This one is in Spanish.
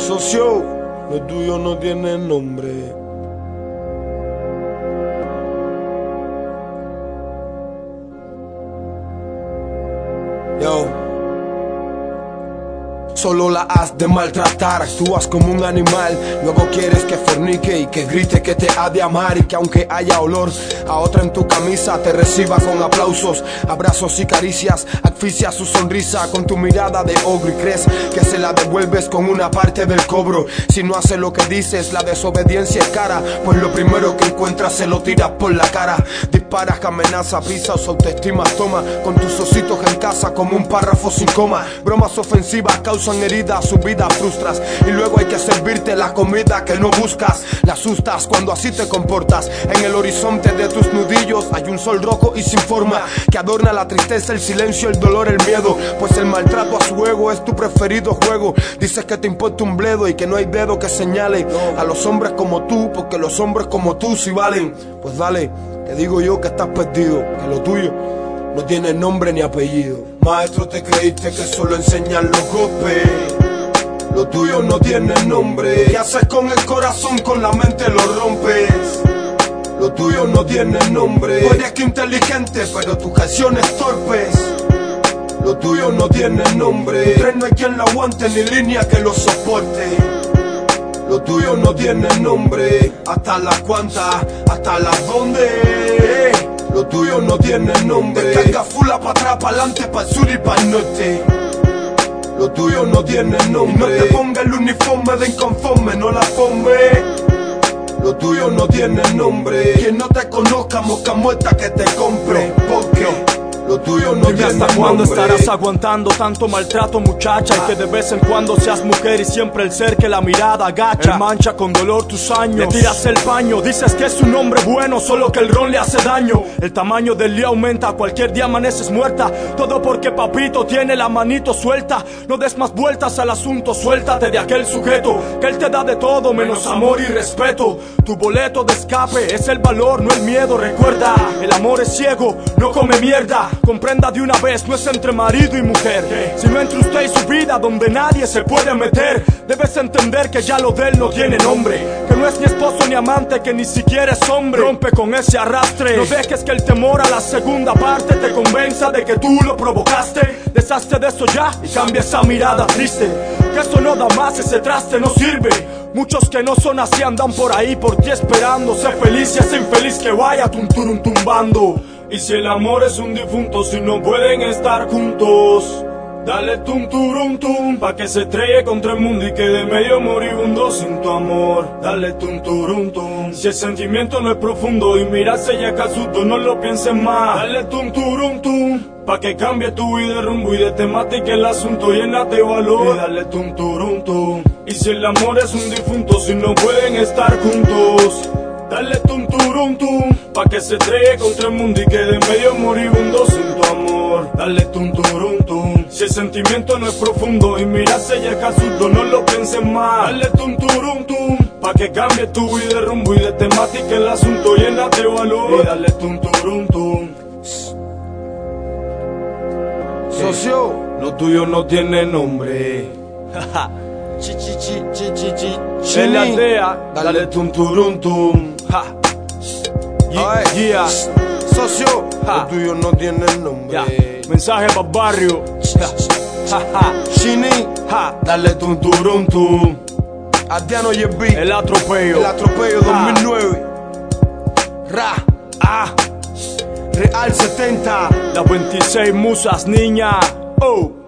Socio, lo tuyo no tiene nombre. Yo. Solo la has de maltratar, actúas como un animal. Luego quieres que fornique y que grite que te ha de amar. Y que aunque haya olor a otra en tu camisa, te reciba con aplausos, abrazos y caricias. Asfixia su sonrisa con tu mirada de ogro. Y crees que se la devuelves con una parte del cobro. Si no hace lo que dices, la desobediencia es cara. Pues lo primero que encuentras se lo tiras por la cara. Disparas, amenazas, pisas, autoestima toma. Con tus ositos en casa como un párrafo sin coma. Bromas ofensivas causan heridas, su vida frustras. Y luego hay que servirte la comida que no buscas. La asustas cuando así te comportas. En el horizonte de tus nudillos hay un sol rojo y sin forma, que adorna la tristeza, el silencio, el dolor, el miedo. Pues el maltrato a su ego es tu preferido juego. Dices que te importa un bledo y que no hay dedo que señale a los hombres como tú, porque los hombres como tú sí valen. Pues dale, te digo yo que estás perdido, que lo tuyo no tiene nombre ni apellido. Maestro, te creíste que solo enseñan los golpes. Lo tuyo no tiene nombre. ¿Qué haces con el corazón? Con la mente lo rompes. Lo tuyo no tiene nombre. Tú eres que inteligente, pero tus canciones torpes. Lo tuyo no tiene nombre. Tu tren no hay quien lo aguante, ni línea que lo soporte. Lo tuyo no tiene nombre. Hasta las cuantas, hasta las donde. Lo tuyo no tiene nombre. Descarga fula pa' atrás, pa' adelante, pa' el sur y pa' el norte. Lo tuyo no tiene nombre. Y no te ponga el uniforme de inconforme, no la ponme. Lo tuyo no tiene nombre. Quien no te conozca, mosca muerta que te compre. Porque lo tuyo no tiene nombre. ¿Hasta cuándo estarás aguantando tanto maltrato, muchacha? Y que de vez en cuando seas mujer y siempre el ser que la mirada agacha. Él mancha con dolor tus años, le tiras el paño. Dices que es un hombre bueno, solo que el ron le hace daño. El tamaño del lío aumenta, cualquier día amaneces muerta. Todo porque papito tiene la manito suelta. No des más vueltas al asunto, suéltate de aquel sujeto, que él te da de todo menos amor y respeto. Tu boleto de escape es el valor, no el miedo. Recuerda, el amor es ciego, no come mierda. Comprenda de una vez, no es entre marido y mujer, sino entre usted y su vida, donde nadie se puede meter. Debes entender que ya lo de él no tiene nombre, que no es ni esposo ni amante, que ni siquiera es hombre. Rompe con ese arrastre, no dejes que el temor a la segunda parte te convenza de que tú lo provocaste. Deshazte de eso ya y cambia esa mirada triste, que eso no da más, ese traste no sirve. Muchos que no son así andan por ahí por ti esperando. Sé feliz y es infeliz que vaya tunturum tumbando. Y si el amor es un difunto, si no pueden estar juntos, dale tum turum tum, pa' que se estrelle contra el mundo y quede medio moribundo sin tu amor. Dale tum turum tum. Si el sentimiento no es profundo y mirarse ya casuto, no lo pienses más. Dale tum turum tum, pa' que cambie tu vida de rumbo y de temática el asunto, llénate valor. Y dale tum turum tum. Y si el amor es un difunto, si no pueden estar juntos, dale tum turum tum, pa' que se estrelle contra el mundo y quede medio moribundo sin tu amor. Dale tum turum tum. Si el sentimiento no es profundo y mirarse ya es casuto, no lo pienses más. Dale tum turum tum, pa' que cambie tu vida de rumbo y de temática el asunto, llénate valor. Y dale tum turum tum. Socio, lo tuyo no tiene nombre. En la aldea, dale tum turum tum. Yeah. Socio, lo tuyo no tiene nombre. Mensaje para barrio. Chini, dale tum turum tum. Adriano YB, el atropello 2009. Real 70. Las 26 musas, niña. Oh.